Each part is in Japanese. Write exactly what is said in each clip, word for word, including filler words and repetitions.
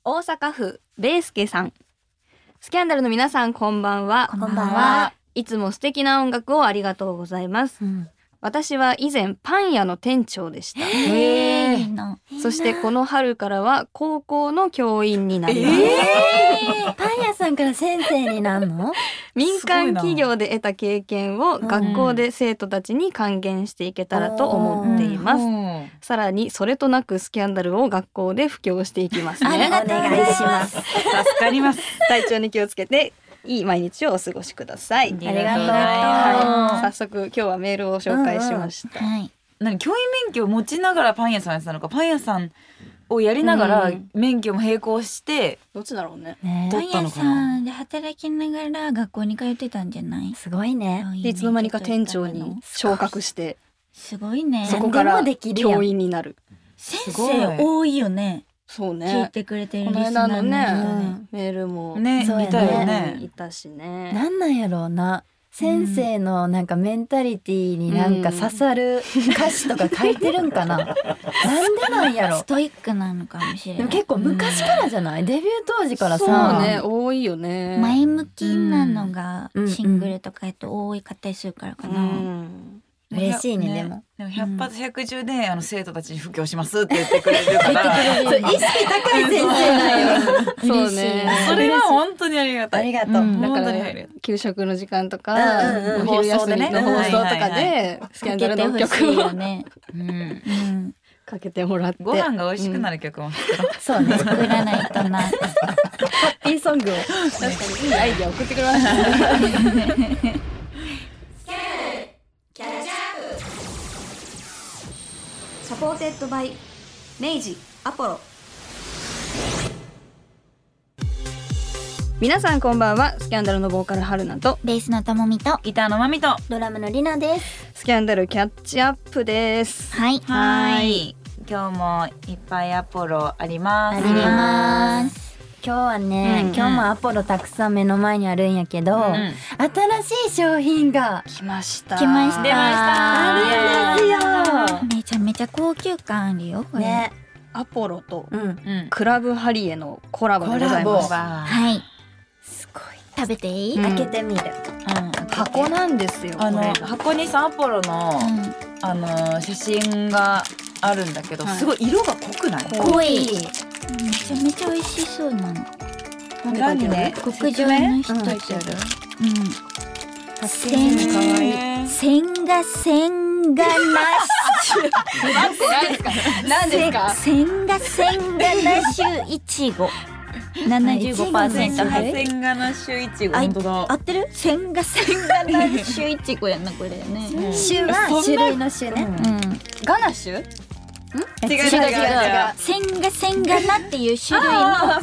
大阪府ベースケさん。スキャンダルの皆さん、こんばんは。 こんばんは。 いつも素敵な音楽をありがとうございます、うん、私は以前パン屋の店長でした。 へー。 そしてこの春からは高校の教員になります。 えー、パン屋さんから先生になるの？ 民間企業で得た経験を学校で生徒たちに還元していけたらと思っています、うん、さらにそれとなくスキャンダルを学校で布教していきますね。 ありがとうございます。 助かります。 体調に気をつけていい毎日をお過ごしください。 ありがとうございます、 はい、早速今日はメールを紹介しました、 うんうん、はい、 何教員免許を持ちながらパン屋さんやってたのか、パン屋さんをやりながら免許も並行して、 うん、どっちだろうね。 ね、 取ったのかな。 パン屋さんで働きながら学校に通ってたんじゃない？すごいね。 でいつの間にか店長に昇格して、 すごいね。 そこから教員になる。 先生多いよね。 そうね、 聞いてくれてるこの間のね、うん、メールもね、 そうやね、 いたよね、 いたしね。 なんなんやろうな、先生のなんかメンタリティになんか刺さる歌詞とか書いてるんかな、うん、なんでなんやろ。 ストイックなのかもしれない。 でも結構昔からじゃない、うん、デビュー当時からさ。 そうね、多いよね。 前向きなのがシングルとかやと多いかったりするからかな、うん、 嬉しいね。でもでもひゃく発百中で、うん、あの生徒たちに布教しますって言ってくれるから意識高い先生なんよそうね、 それは本当にありがたい。 ありがとう、うん、 だから給食の時間とか、うんうん、お昼休みの放送とかでスキャンダルの曲をね、うんうん、かけてもらって、 ご飯が美味しくなる曲も作ろう、 うん、そうね、作らないとな。ハッピーソングを確かにいいアイディア送ってくれましたね。サポーテッドバイ明治アポロ。皆さんこんばんは。スキャンダルのボーカル春菜とベースのともみとギターのまみとドラムのりなです。 スキャンダルキャッチアップです。 はいはい、今日もいっぱいアポロあります。 あります。 今日はね、うんうん、今日もアポロたくさん目の前にあるんやけど、うん、新しい商品が来ました来ました出ましたあるんですよ。 めちゃめちゃ高級感あるよこれ、ね、 アポロとクラブハリエのコラボでございます。 はい、すごい。食べていい？ うん、開けてみる、 うん、箱なんですよ。 あの箱にさアポロの、うん、あの写真があるんだけど、はい、すごい色が濃くない？ 濃い。めちゃめちゃ美味しそうなの。 裏にね、 極上の人たちある。うん。パッケージ可愛い。線が線がなし。 何ですか？ 線が線がなしゅいちご。七十五パーセント入って。 線がなしゅいちご。本当だ。 合ってる？線が線がなしゅいちごやなこれね。 種は種類の種ね。 うん。 ガナシュ？ 違う違う違う違う。 線が線がなっていう種類の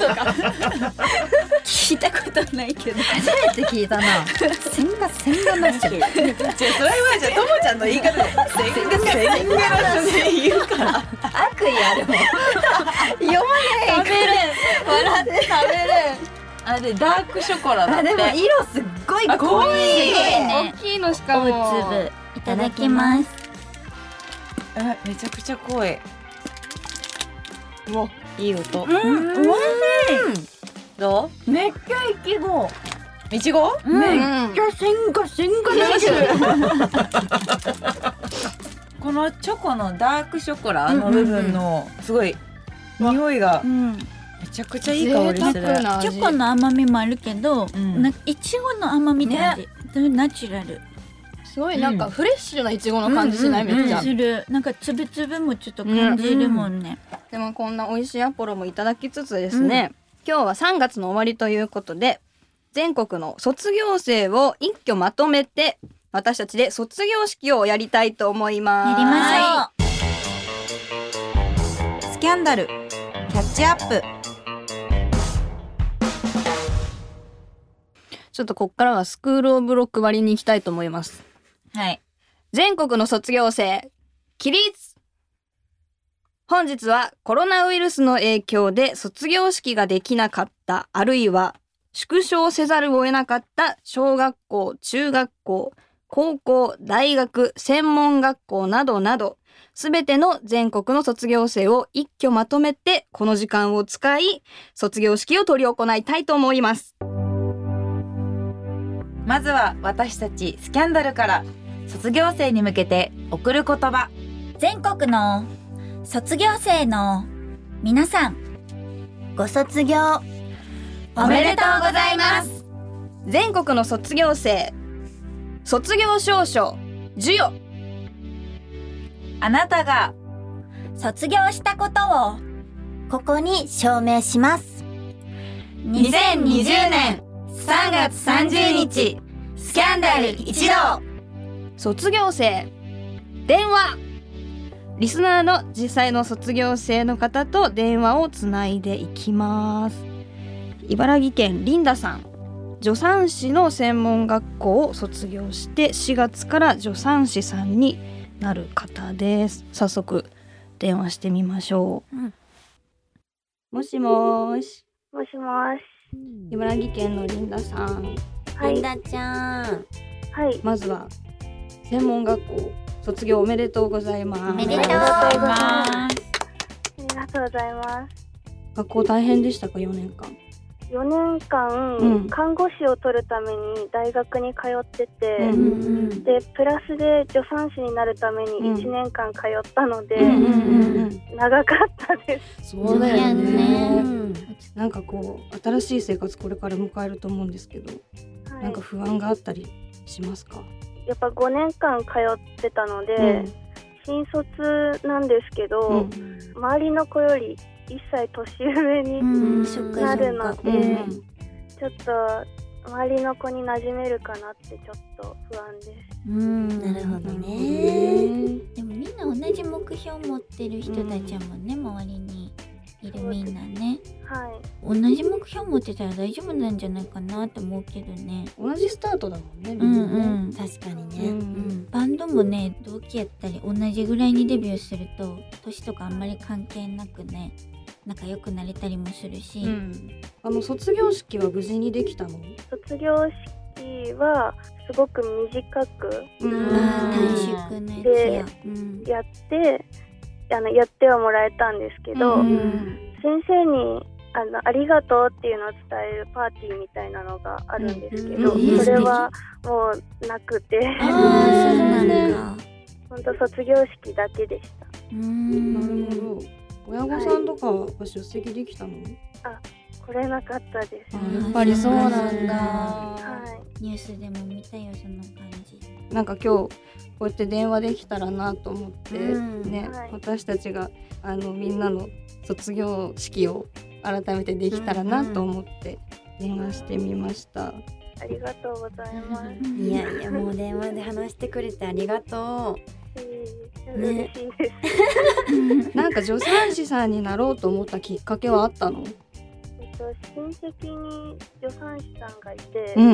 聞いたことないけど初めて聞いたな。線が線がなし。じゃそれはじゃともちゃんの言い方で線が線がなしで言うから。 悪意あるもん。読まない。 食べる。笑って食べる。 あれダークショコラだって。 あでも色すっごい濃い。 大きいのしかも。 大粒いただきます。 えめちゃくちゃ濃い。 うわいい音。 うん、うん、おいしい。 どう？めっちゃいちご。 いちご？ めっちゃ線が線がなし。 このチョコのダークショコラの部分のすごい匂いがめちゃくちゃいい香りする。 チョコの甘みもあるけど、いちごの甘みって味、ナチュラル。 すごいなんかフレッシュなイチゴの感じしない？めっちゃする。なんかつぶつぶもちょっと感じるもんね。 でもこんな美味しいアポロもいただきつつですね、今日はさんがつの終わりということで全国の卒業生を一挙まとめて私たちで卒業式をやりたいと思います。 やりましょう。スキャンダルキャッチアップ。 ちょっとこっからはスクールオブロック割りに行きたいと思います。 はい。 全国の卒業生起立。本日はコロナウイルスの影響で卒業式ができなかった、あるいは縮小せざるを得なかった小学校、中学校、高校、大学、専門学校などなどすべての全国の卒業生を一挙まとめてこの時間を使い卒業式を執り行いたいと思います。 まずは私たちスキャンダルから卒業生に向けて送る言葉。 全国の卒業生の皆さん、ご卒業おめでとうございます。 全国の卒業生、卒業証書授与。 あなたが卒業したことをここに証明します。 にせんにじゅうねんさんがつさんじゅうにちスキャンダル一同。 卒業生電話。リスナーの実際の卒業生の方と電話をつないでいきます。茨城県リンダさん、助産師の専門学校を卒業してしがつから助産師さんになる方です。早速電話してみましょう、うん、もしもーし。 もしもし。 茨城県のリンダさん、 はい、 リンダちゃん、 はい、 まずは専門学校卒業おめでとうございます。 おめでとうございます。 ありがとうございます。 学校大変でしたか？よねんかん。 よねんかん、うん、看護師を取るために大学に通ってて、うん、でプラスで助産師になるためにいちねんかん通ったので、うん、長かったです。 そうだよね。なんかこう新しい生活これから迎えると思うんですけど、はい、なんか不安があったりしますか？ やっぱごねんかん通ってたので、うん、新卒なんですけど、うん、周りの子よりいっさい年上になるので、うん、ちょっと周りの子に馴染めるかなってちょっと不安です。 うん、なるほどね。でもみんな同じ目標持ってる人たちやもんね、うん、周りにいるみんなね。 はい。 同じ目標持ってたら大丈夫なんじゃないかなって思うけどね。 同じスタートだもんね。みんなね。 うんうん、確かにね、うんうん。バンドもね、同期やったり同じぐらいにデビューすると年とかあんまり関係なくね、仲良くなれたりもするし、うん、 あの卒業式は無事にできたの？ 卒業式はすごく短く、 うん、短縮のやつや、 うん、やってあのやってはもらえたんですけど、うん、先生にあのありがとうっていうのを伝えるパーティーみたいなのがあるんですけど、うん、それはもうなくて、 あーそうなんだ。 本当卒業式だけでした。 うーん、なるほど。親御さんとかは出席できたの？はい、 あ、来れなかったです。 やっぱりそうなんだ。 はい。 ニュースでも見たよ、その感じ。 なんか今日こうやって電話できたらなと思って、うん、ね、はい、私たちがあのみんなの卒業式を改めてできたらなと思って電話してみました。 ありがとうございます。 いやいや、もう電話で話してくれてありがとう。 嬉しいです。 なんか助産師さんになろうと思ったきっかけはあったの？ えっと、親戚に助産師さんがいて、 うん、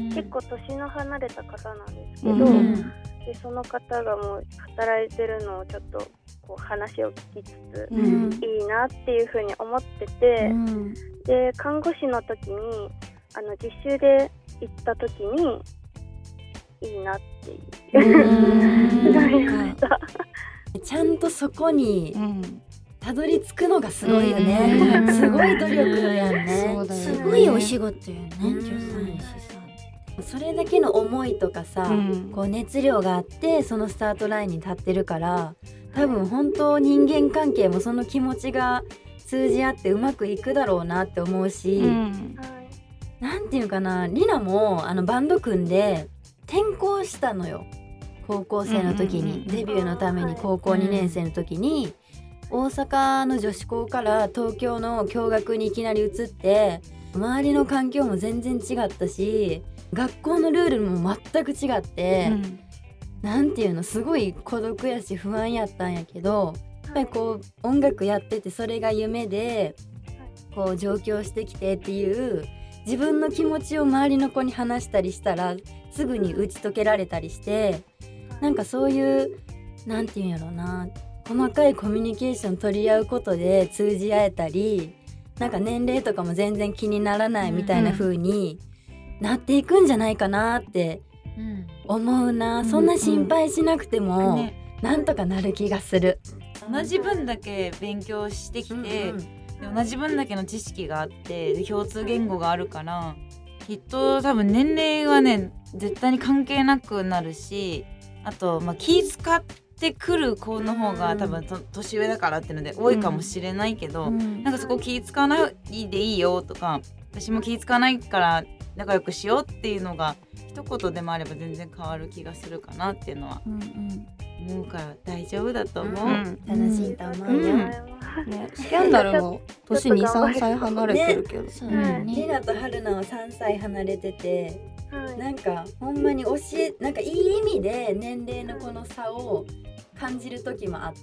結構年の離れた方なんですけど、うん、でその方がもう働いてるのをちょっとこう話を聞きつつ、うん、いいなっていうふうに思ってて、うん、で看護師の時にあの実習で行った時にいいなっていうなりました。 ちゃんとそこにたどり着くのがすごいよね、うん、すごい努力やんね。そうだよね。すごいお仕事よね、助産師さん。それだけの思いとかさ、うん、こう熱量があってそのスタートラインに立ってるから、多分本当人間関係もその気持ちが通じ合ってうまくいくだろうなって思うし、うん、なんていうかな、リナもあのバンド組んで転校したのよ、高校生の時に、うんうんうん、デビューのために高校にねん生の時に、うん、大阪の女子校から東京の共学にいきなり移って、周りの環境も全然違ったし、学校のルールも全く違って、うん、なんていうの、すごい孤独やし不安やったんやけど、やっぱりこう音楽やっててそれが夢でこう上京してきてっていう自分の気持ちを周りの子に話したりしたらすぐに打ち解けられたりして、なんかそういうなんていうんやろな、細かいコミュニケーション取り合うことで通じ合えたり、なんか年齢とかも全然気にならないみたいな風になっていくんじゃないかなって思うな、うん、そんな心配しなくてもなんとかなる気がする。 同じ分だけ勉強してきて、うんうん、で同じ分だけの知識があってで共通言語があるからきっと多分年齢はね絶対に関係なくなるし、あと、まあ、気使ってくる子の方が多分と年上だからっていうので多いかもしれないけど、うん、なんかそこ気使わないでいいよとか私も気使わないから仲良くしようっていうのが一言でもあれば全然変わる気がするかなっていうのは思うから大丈夫だと思う、うんうん、 楽しいと思うよ、うんね、スキャンダルも年に、さんさい離れてるけど、ね、 そうね、リナと春菜はさんさい離れてて、はい、なんかほんまに教えなんかいい意味で年齢のこの差を感じる時もあって、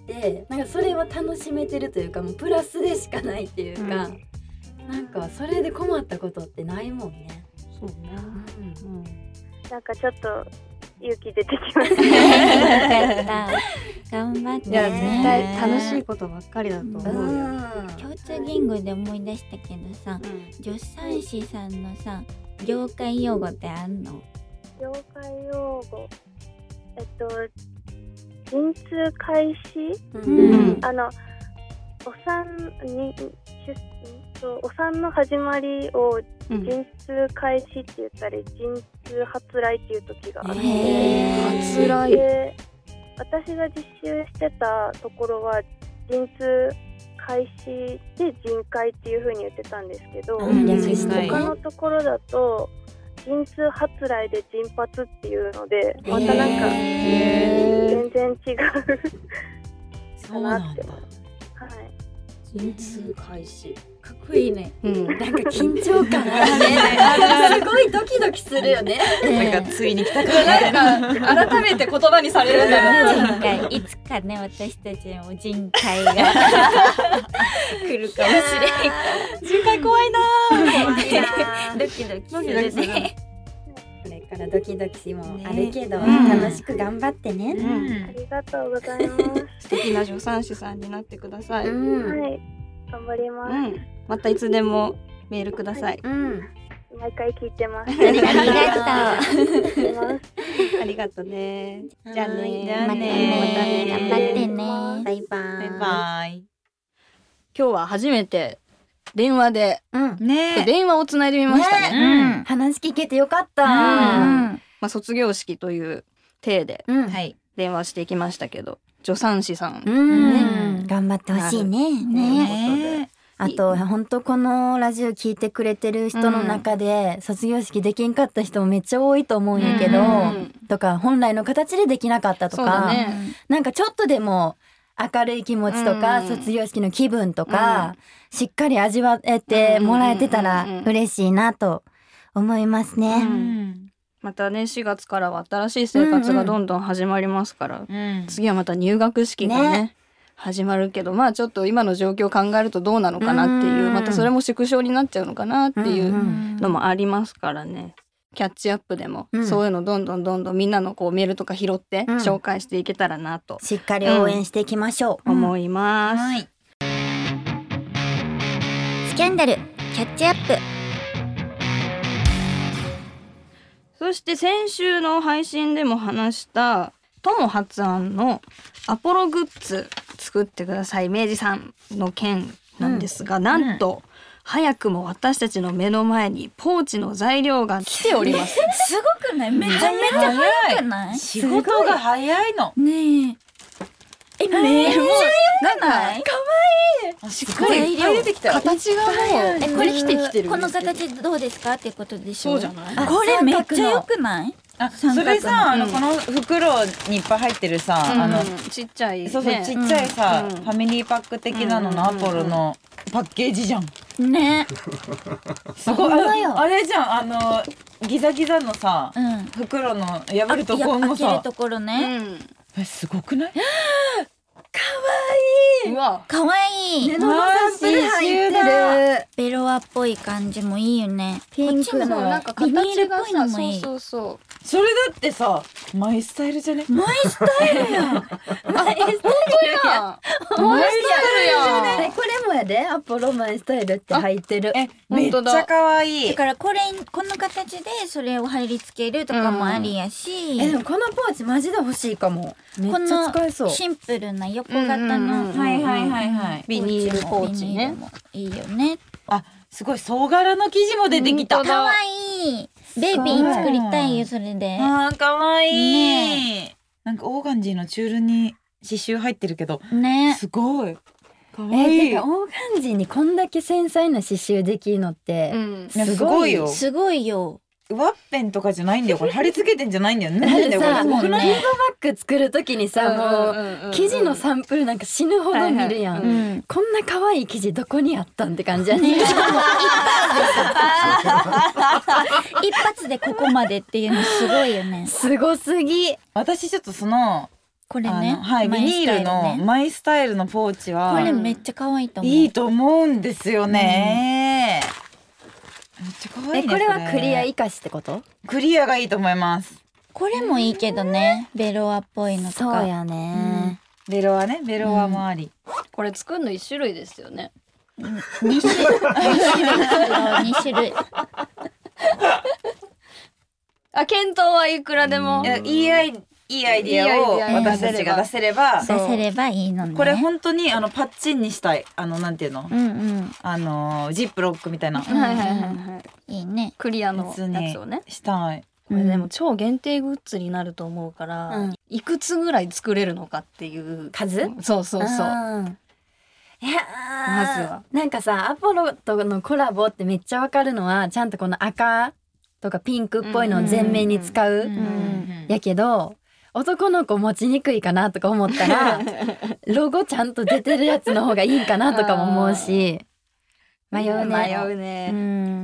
なんかそれは楽しめてるというかもうプラスでしかないっていうか、うん、なんかそれで困ったことってないもんね。 そうね、 うんうん、なんかちょっと勇気出てきました頑張ってね。 いや絶対楽しいことばっかりだと思うよ。 共通言語で思い出したけどさ、うん、助産師さんのさ業界用語ってあんの？ 業界用語えっと陣痛開始、うん、あのお産にお産の始まりを陣痛開始って言ったり、陣痛発来っていう時があって、 発来で私が実習してたところは陣痛開始で陣開っていう風に言ってたんですけど、うん、他のところだと陣痛発来で陣発っていうのでまたなんか全然違うかなって思う。 陣痛開始かっこいいね、うん、なんか緊張感がねすごいドキドキするよね、 なんかついに来たかな改めて言葉にされるんだろう人海いつかね私たちも人海が来るかもしれない人海怖いな怖いなドキドキするねこれからドキドキもあるけど、ね、楽しく頑張ってね、 うん、ありがとうございます素敵な助産師さんになってください、 うん、はい頑張ります、うん、 またいつでもメールください、 はい、うん、毎回聞いてますありがとうありがとうね。じゃあねじゃあねまたね頑張ってねバイバイバイバイ。 今日は初めて電話で、 うんね、電話をつないでみましたね、 ね、うん、話聞けてよかった、うんまあ、卒業式という体で電話していきましたけど、助産師さん、 うんね、頑張ってほしいね。ねあと本当このラジオ聞いてくれてる人の中で、うん、卒業式できんかった人もめっちゃ多いと思うんやけど、うん、とか本来の形でできなかったとか、ね、なんかちょっとでも明るい気持ちとか、うん、卒業式の気分とか、うん、しっかり味わえてもらえてたら嬉しいなと思いますね、うん、 またねしがつからは新しい生活がどんどん始まりますから、うんうん、次はまた入学式が ね, ね始まるけど、まあちょっと今の状況を考えるとどうなのかなっていう、うん、またそれも縮小になっちゃうのかなっていうのもありますからね、キャッチアップでも、うん、そういうのどんどんどんどんみんなのこうメールとか拾って紹介していけたらなと、 うん、しっかり応援していきましょう、 うん、思います、はい、 スキャンダルキャッチアップ。 そして先週の配信でも話した友発案のアポログッズ作ってください明治さんの件なんですが、うん、なんと、うん早くも私たちの目の前にポーチの材料が来ておりますすごくない？めちゃめちゃ早くない？ 仕事が早いのねえ。え、めっちゃ良くない？ 可愛い。しっかり出てきた。 形がもうえこれ来てきてる。この形どうですかっていうことでしょ。 そうじゃない？ これめっちゃ良くない？ あ、それさ、あのこの袋にいっぱい入ってるさ、あのちっちゃいそうそうちっちゃいさファミリーパック的なののアポロのパッケージじゃん。 ね。 すごい あ, あれじゃんあのギザギザのさ、うん、袋の破るところのさ開けるところね、 うん、えすごくない？かわいい。 うわかわいい。 布のサンプル入ってる。 ベロアっぽい感じもいいよね。 ピンクのなんか形がビニールっぽいのもいい。 そうそうそう。 それだってさマイスタイルじゃね。 マイスタイルやん。マイスタイルやん。 マイスタイルやん。 これもやで、アポロマイスタイルって入ってる。 え、めっちゃ可愛い。 だからこれこの形でそれを貼り付けるとかもありやし。 え、でもこのポーチマジで欲しいかも。めっちゃ使えそう。 シンプルな横型のはいはいはいはい。 ビニールポーチね。 いいよね。 あ、すごい総柄の生地も出てきた。 可愛い。ベイビー作りたいよそれで。 あー可愛い。ね、なんかオーガンジーのチュールに刺繍入ってるけど、ね、すごい。可愛い。 えー、てかオーガンジーにこんだけ繊細な刺繍できるのって、うん、 すごいよ。 すごいよ。 ワッペンとかじゃないんだよ。これ貼り付けてんじゃないんだよね。なんだよこれ。 もうね、ヒートバッグ作るときにさ、もう生地のサンプルなんか死ぬほど見るやん。こんな可愛い生地どこにあったんって感じやね。 一発でここまでっていうのすごいよね。 すごすぎ。 私ちょっとそのこれね、 はい、ビニールのマイスタイルのポーチはこれめっちゃ可愛いと思う。 いいと思うんですよね。めっちゃ可愛いね。 これはクリア生かしってこと？ クリアがいいと思います。 これもいいけどね、ベロアっぽいのとか。 そうやね。 ベロアね、ベロアもあり。 これ作るの一種類ですよね。 二種類。二種類。 あ、検討はいくらでも。 いいアイいいアイディアを私たちが出せれば出せればいいのね。 これ本当にあのパッチンにしたい、あのなんていうの、 うんうん、 あのジップロックみたいな、 はいはいはいはい、 いいね、 クリアのやつをねしたい。 これでも超限定グッズになると思うから、うん、いくつぐらい作れるのかっていう数、 そうそうそう。いやまずはなんかさ、アポロとのコラボってめっちゃわかるのは、ちゃんとこの赤とかピンクっぽいのを全面に使うやけど、男の子持ちにくいかなとか思ったらロゴちゃんと出てるやつの方がいいかなとかも思うし、迷うね迷うね、 うん、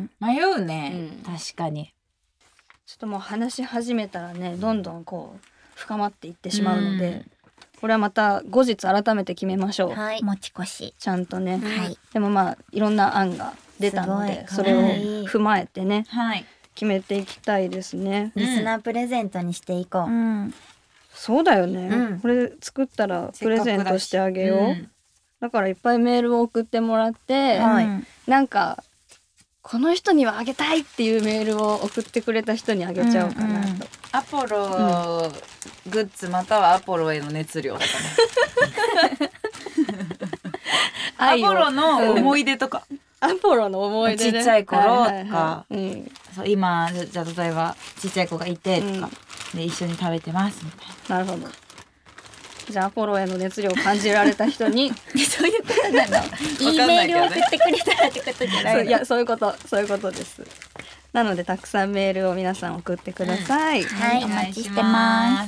迷うね、うん、確かに。 ちょっともう話し始めたらね、どんどんこう深まっていってしまうので、うん、これはまた後日改めて決めましょう。 はい、持ち越しちゃんとね、 はい、 でもまあいろんな案が出たので、それを踏まえてね、はい、決めていきたいですね。 リスナープレゼントにしていこう、うん、 そうだよね、うん、これ作ったらプレゼントしてあげよう、うん、だからいっぱいメールを送ってもらって、はい、なんかこの人にはあげたいっていうメールを送ってくれた人にあげちゃおうかなと、うんうん、 アポロ、うん、グッズまたはアポロへの熱量とかねアポロの思い出とか、 うん、アポロの思い出ね、 ちっちゃい頃とか、はいはいはい、うん、そう今じゃあ例えばちっちゃい子がいてとか、うん、で一緒に食べてますみたいな。なるほど。じゃあアポロへの熱量を感じられた人にそういうことなのいいメールを送ってくれたらってことじゃないの？ いや、そういうことそういうことです。なのでたくさんメールを皆さん送ってください、うん、 はい、お待ちしてます。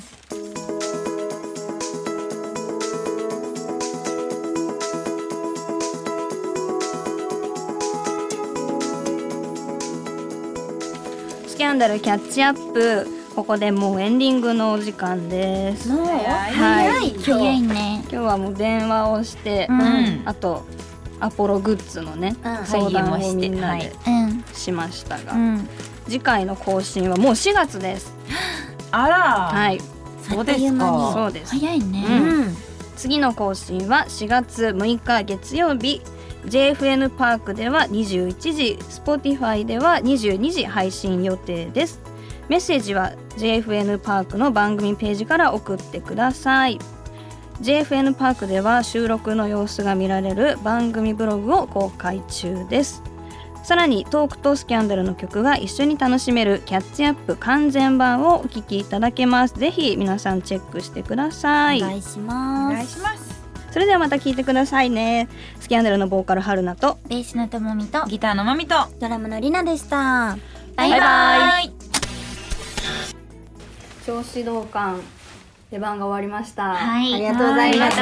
スキャンダルキャッチアップ、ここでもうエンディングのお時間です。 もう早い、早いね。 今日はもう電話をして、うん、あとアポログッズのね、うん、相談をみんなでしましたが、うん、次回の更新はもうしがつです。 あら、 はい、 そうですか。 そうです。 早いね、 うん、次の更新はしがつむいか月曜日、ジェイエフエヌ パークではにじゅういちじ、Spotify ではにじゅうにじ配信予定です。メッセージは ジェイエフエヌ パークの番組ページから送ってください。 ジェイエフエヌ パークでは収録の様子が見られる番組ブログを公開中です。さらにトークとスキャンダルの曲が一緒に楽しめるキャッチアップ完全版をお聞きいただけます。ぜひ皆さんチェックしてください。 お願いします。 お願いします。 それではまた聞いてくださいね。スキャンダルのボーカル春菜とベースのともみとギターのまみとドラムのりなでした。 バイバイ。バイバイ。調子同感出番が終わりました。 はい、 ありがとうございました。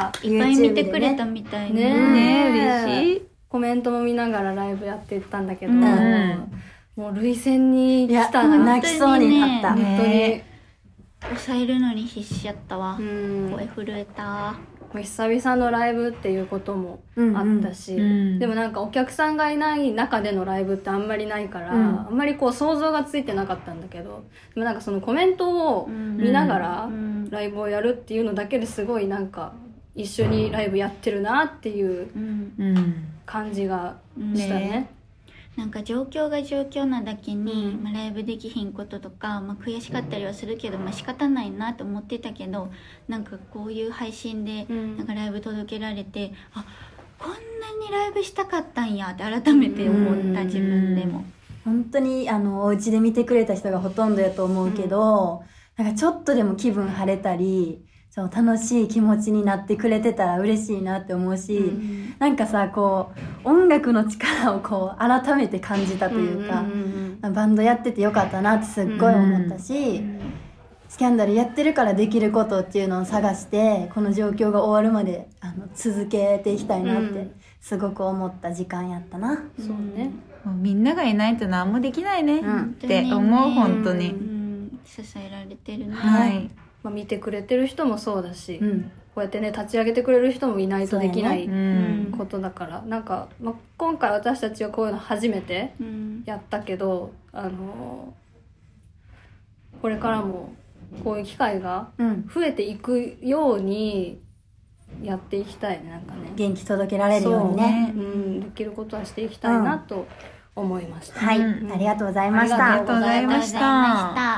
いっぱい見てくれたみたいね。 ねえ、嬉しい。コメントも見ながらライブやってたんだけど、うん、もう涙腺に来たな。 泣きそうになった。 本当に抑えるのに必死やったわ。声震えた。 久々のライブっていうこともあったし、うんうん、でもなんかお客さんがいない中でのライブってあんまりないから、うん、あんまりこう想像がついてなかったんだけど、でもなんかそのコメントを見ながらライブをやるっていうのだけですごいなんか一緒にライブやってるなっていう感じがしたね。ね、 なんか状況が状況なだけに、まあ、ライブできひんこととか、まあ、悔しかったりはするけど、まあ、仕方ないなと思ってたけど、なんかこういう配信でなんかライブ届けられて、うん、あ、こんなにライブしたかったんやって改めて思った、自分でも。 本当にあのお家で見てくれた人がほとんどやと思うけど、うん、なんかちょっとでも気分晴れたり、そう楽しい気持ちになってくれてたら嬉しいなって思うし、うん、なんかさこう音楽の力をこう改めて感じたというか、うんうんうん、バンドやっててよかったなってすっごい思ったし、うん、スキャンダルやってるからできることっていうのを探してこの状況が終わるまであの続けていきたいなってすごく思った時間やったな、うん、 そうね、 もうみんながいないと何もできないね、うん、って思う、本当に、うん、 支えられてるね、 はい、まあ、見てくれてる人もそうだし、うん、こうやってね立ち上げてくれる人もいないとできない、ね、ことだから、うん、なんか、まあ、今回私たちはこういうの初めてやったけど、うん、あのこれからもこういう機会が増えていくようにやっていきたいね。なんかね、 元気届けられるようにね、 うん、できることはしていきたいなと思いました、 うん、はい、うん、ありがとうございました。 ありがとうございました。